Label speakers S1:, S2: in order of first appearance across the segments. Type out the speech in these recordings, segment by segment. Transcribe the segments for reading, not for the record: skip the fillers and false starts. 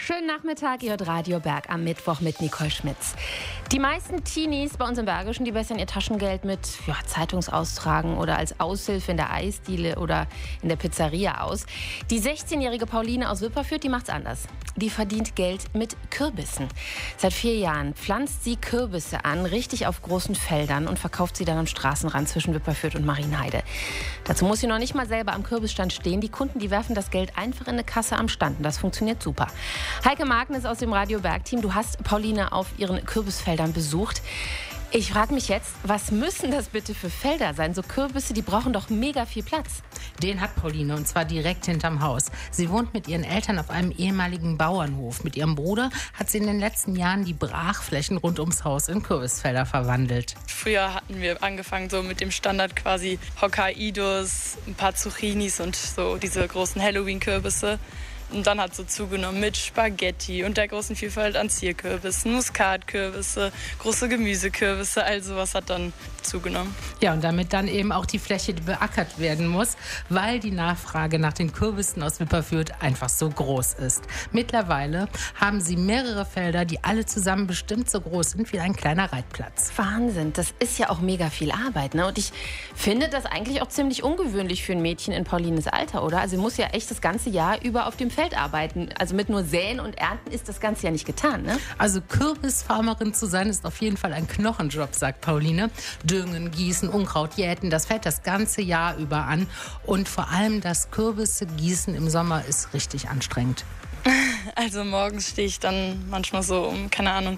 S1: Schönen Nachmittag, ihr hört Radio Berg am Mittwoch mit Nicole Schmitz. Die meisten Teenies bei uns im Bergischen, die bessern ihr Taschengeld mit Zeitungsaustragen oder als Aushilfe in der Eisdiele oder in der Pizzeria aus. Die 16-jährige Pauline aus Wipperfürth, die macht's anders. Die verdient Geld mit Kürbissen. Seit 4 Jahren pflanzt sie Kürbisse an, richtig auf großen Feldern, und verkauft sie dann am Straßenrand zwischen Wipperfürth und Marienheide. Dazu muss sie noch nicht mal selber am Kürbisstand stehen. Die Kunden, die werfen das Geld einfach in eine Kasse am Stand. Und das funktioniert super. Heike Magnes aus dem Radio Berg-Team, du hast Pauline auf ihren Kürbisfeldern besucht. Ich frage mich jetzt, was müssen das bitte für Felder sein? So Kürbisse, die brauchen doch mega viel Platz.
S2: Den hat Pauline, und zwar direkt hinterm Haus. Sie wohnt mit ihren Eltern auf einem ehemaligen Bauernhof. Mit ihrem Bruder hat sie in den letzten Jahren die Brachflächen rund ums Haus in Kürbisfelder verwandelt.
S3: Früher hatten wir angefangen so mit dem Standard quasi Hokkaidos, ein paar Zucchinis und so diese großen Halloween-Kürbisse. Und dann hat es so zugenommen mit Spaghetti und der großen Vielfalt an Zierkürbissen, Muskatkürbisse, große Gemüsekürbisse, all sowas hat dann zugenommen.
S2: Ja, und damit dann eben auch die Fläche beackert werden muss, weil die Nachfrage nach den Kürbissen aus Wipperfürth einfach so groß ist. Mittlerweile haben sie mehrere Felder, die alle zusammen bestimmt so groß sind wie ein kleiner Reitplatz.
S1: Wahnsinn, das ist ja auch mega viel Arbeit, ne? Und ich finde das eigentlich auch ziemlich ungewöhnlich für ein Mädchen in Paulines Alter, oder? Also sie muss ja echt das ganze Jahr über auf dem Feld arbeiten. Also mit nur Säen und Ernten ist das Ganze ja nicht getan, ne?
S2: Also Kürbisfarmerin zu sein ist auf jeden Fall ein Knochenjob, sagt Pauline. Düngen, gießen, Unkraut jäten, das fällt das ganze Jahr über an. Und vor allem das Kürbisse gießen im Sommer ist richtig anstrengend.
S3: Also morgens stehe ich dann manchmal so um,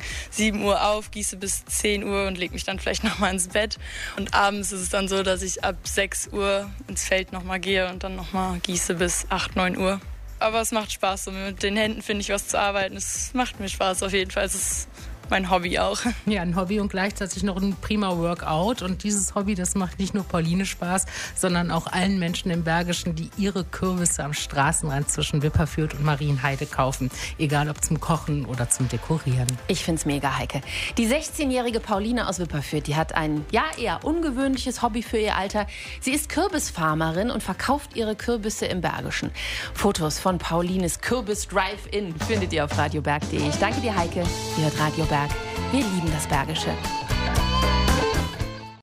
S3: 7 Uhr auf, gieße bis 10 Uhr und lege mich dann vielleicht nochmal ins Bett. Und abends ist es dann so, dass ich ab 6 Uhr ins Feld nochmal gehe und dann nochmal gieße bis 8, 9 Uhr. Aber es macht Spaß, so mit den Händen finde ich was zu arbeiten. Es macht mir Spaß auf jeden Fall. Es ist mein Hobby auch.
S2: Ja, ein Hobby und gleichzeitig noch ein prima Workout. Und dieses Hobby, das macht nicht nur Pauline Spaß, sondern auch allen Menschen im Bergischen, die ihre Kürbisse am Straßenrand zwischen Wipperfürth und Marienheide kaufen. Egal ob zum Kochen oder zum Dekorieren.
S1: Ich find's mega, Heike. Die 16-jährige Pauline aus Wipperfürth, die hat ein eher ungewöhnliches Hobby für ihr Alter. Sie ist Kürbisfarmerin und verkauft ihre Kürbisse im Bergischen. Fotos von Paulines Kürbis Drive-In findet ihr auf radioberg.de. Ich danke dir, Heike. Ihr hört Radio Berg. Wir lieben das Bergische.